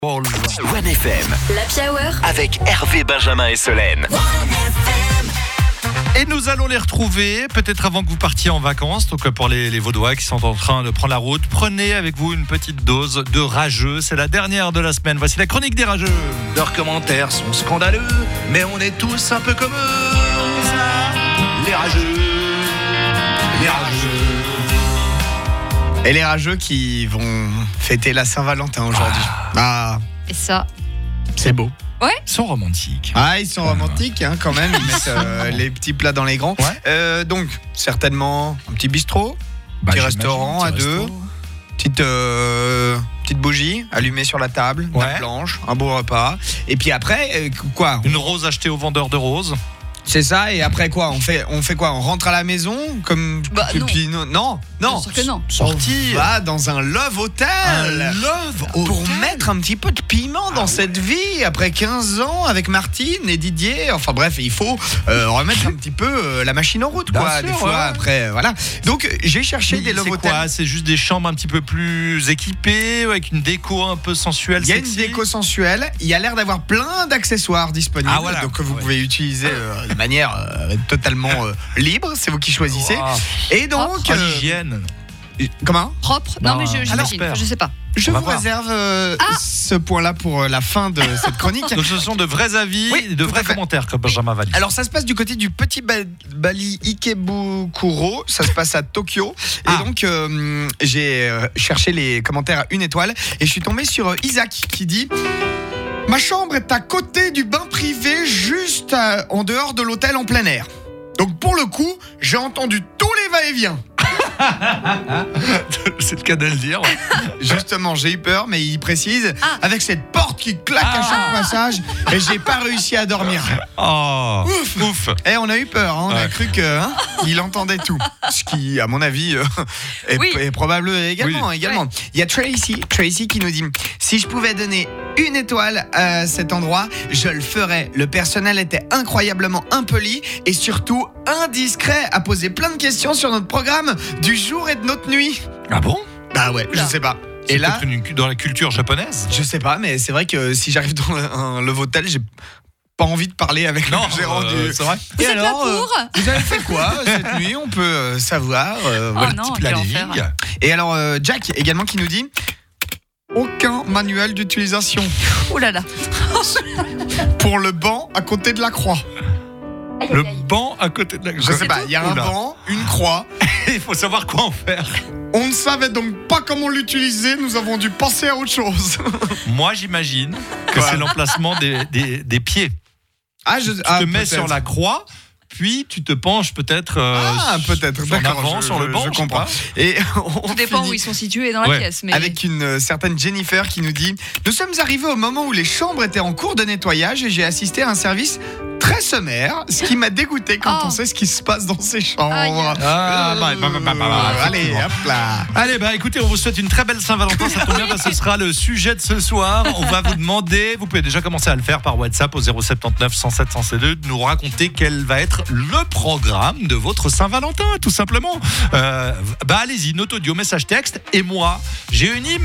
One FM, l'Happy Hour avec Hervé, Benjamin et Solène. Et nous allons les retrouver peut-être avant que vous partiez en vacances. Donc pour les Vaudois qui sont en train de prendre la route, prenez avec vous une petite dose de rageux. C'est la dernière de la semaine. Voici la chronique des rageux. Leurs commentaires sont scandaleux, mais on est tous un peu comme eux. Les rageux, les rageux. Et les rageux qui vont fêter la Saint-Valentin aujourd'hui. Et ça, C'est beau. Ils sont romantiques. Ils sont romantiques quand même. Ils mettent les petits plats dans les grands. Donc, certainement, un petit bistrot, petit restaurant à deux, petite bougie allumée sur la table, nappe blanche, un beau repas. Et puis après, quoi ? Une rose achetée au vendeur de roses. C'est ça, et après quoi ? On fait quoi ? On rentre à la maison comme et non. puis non. bien sûr que non. On va dans un love hotel. Pour hotel. mettre un petit peu de piment dans cette vie après 15 ans avec Martine et Didier. Enfin bref, il faut remettre un petit peu la machine en route Bien quoi. sûr, Des fois après voilà. Donc j'ai cherché des love C'est hotels. quoi ? C'est juste des chambres un petit peu plus équipées avec une déco un peu sensuelle. Il y a une sexy. déco sensuelle, il y a l'air d'avoir plein d'accessoires disponibles, donc que vous pouvez utiliser de manière totalement libre, c'est vous qui choisissez. Wow. Et donc Hygiène. comment ? Propre. Non, mais Alors, j'imagine. alors, Je sais pas. Je On va vous voir. réserve ce point-là pour la fin de cette chronique. Donc ce sont de vrais avis et de tout vrais à fait. commentaires comme Benjamin va dire. Alors ça se passe du côté du petit Bali Ikebukuro, ça se passe à Tokyo. Et donc j'ai cherché les commentaires à 1 étoile et je suis tombé sur Isaac qui dit: ma chambre est à côté du bain privé, juste en dehors de l'hôtel en plein air. Donc pour le coup, j'ai entendu tous les va-et-vient. C'est le cas de le dire. Justement, j'ai eu peur, mais il précise, avec cette porte qui claque à chaque passage, et j'ai pas réussi à dormir. Oh, ouf. Et on a eu peur, on a cru que il entendait tout. Ce qui, à mon avis, est probable également. Oui. Il y a Tracy qui nous dit: si je pouvais donner 1 étoile à cet endroit, je le ferais. Le personnel était incroyablement impoli et surtout indiscret à poser plein de questions sur notre programme du jour et de notre nuit. Ah bon ? Bah ouais, je sais pas. Et Et là, dans la culture japonaise. je sais pas, mais c'est vrai que si j'arrive dans un love hotel, j'ai pas envie de parler avec le gérant du. C'est vrai. Vous êtes là pour Vous avez fait quoi cette nuit ? On peut savoir. Voilà, non, petit quel planning. enfer. Et alors, Jack également qui nous dit: aucun manuel d'utilisation Oh là là. pour le banc à côté de la croix. Le banc à côté de la. Je sais pas, il y a un banc, une croix. Il faut savoir quoi en faire. On ne savait donc pas comment l'utiliser, nous avons dû passer à autre chose. Moi, j'imagine que c'est l'emplacement des pieds. Tu te mets sur la croix, puis tu te penches peut-être. Peut-être, en d'accord. avant, sur le banc. Je comprends. Et on Tout dépend finit où ils sont situés dans la pièce. Mais avec une certaine Jennifer qui nous dit: nous sommes arrivés au moment où les chambres étaient en cours de nettoyage et j'ai assisté à un service très sommaire, ce qui m'a dégoûté quand on sait ce qui se passe dans ces chambres. Aïe. Allez, hop là. Allez, écoutez, on vous souhaite une très belle Saint-Valentin. Ça tombe bien parce que ce sera le sujet de ce soir. On va vous demander, vous pouvez déjà commencer à le faire par WhatsApp au 079 107 102, de nous raconter quel va être le programme de votre Saint-Valentin, tout simplement. Allez-y, note audio, message texte. Et moi, j'ai une